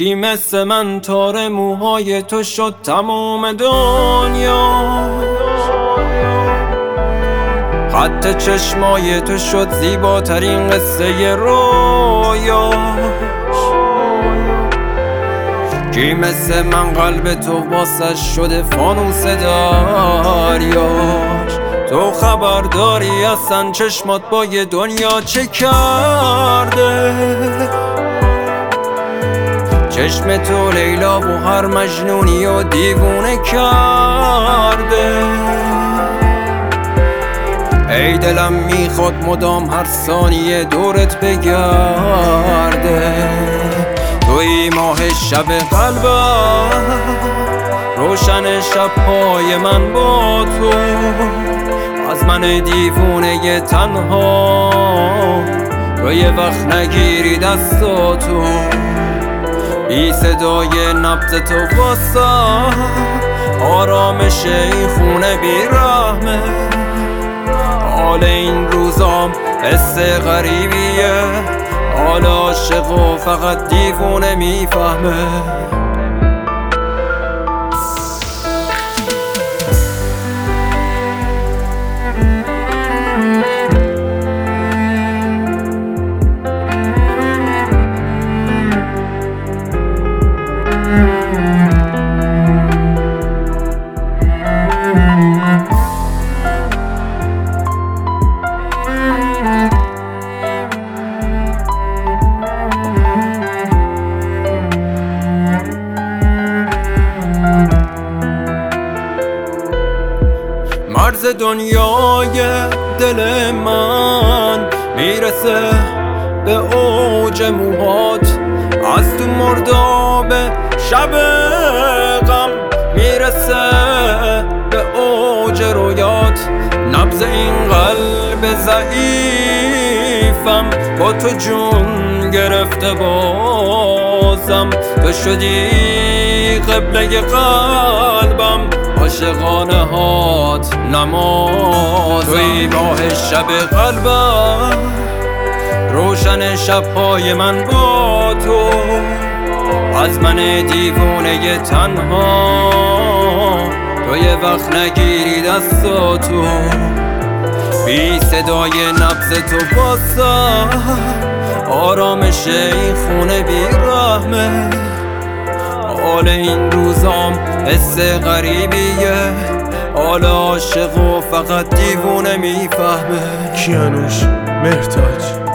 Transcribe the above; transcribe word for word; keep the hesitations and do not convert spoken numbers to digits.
کی مثل من تار موهای تو شد تموم دنیا، خط چشمای تو شد زیباترین قصه رویاش. کی مثل من قلب تو واسه شده فانوس دریاش. تو خبر داری اصلا چشمات با یه دنیا چه کرده؟ چشم تو لیلا و هر مجنونی و دیوونه کرده. ای دلم میخواد مدام هر ثانیه دورت بگرده. توی ماه شب قلبم، روشن شب‌های من با تو. از من دیوونه تنها تو یه وقت نگیری دستاتو. بی صدای نبض تو واسه آرامش این خونه بی رحمه. حال این روزام حس غریبیه، حال عاشق و فقط دیوونه میفهمه. مرز دنیای دل من میرسه به اوج موهات. از تو مرداب شب غم میرسه به اوج رویات. نبض این قلب ضعیفم با تو جون گرفته بازم. تو شدی قبله قلبم، عاشقانه هات نمازم. توی ماه شب قلبم، روشن شب‌های من با تو. از من دیوونه تنها تو یه وقت نگیری دستاتو. بی صدای نبض تو واسه آرامش این خونه بی رحمه. حال این روزام حس غریبیه، حال عاشق و فقط دیوونه میفهمه. کیانوش مهرتاج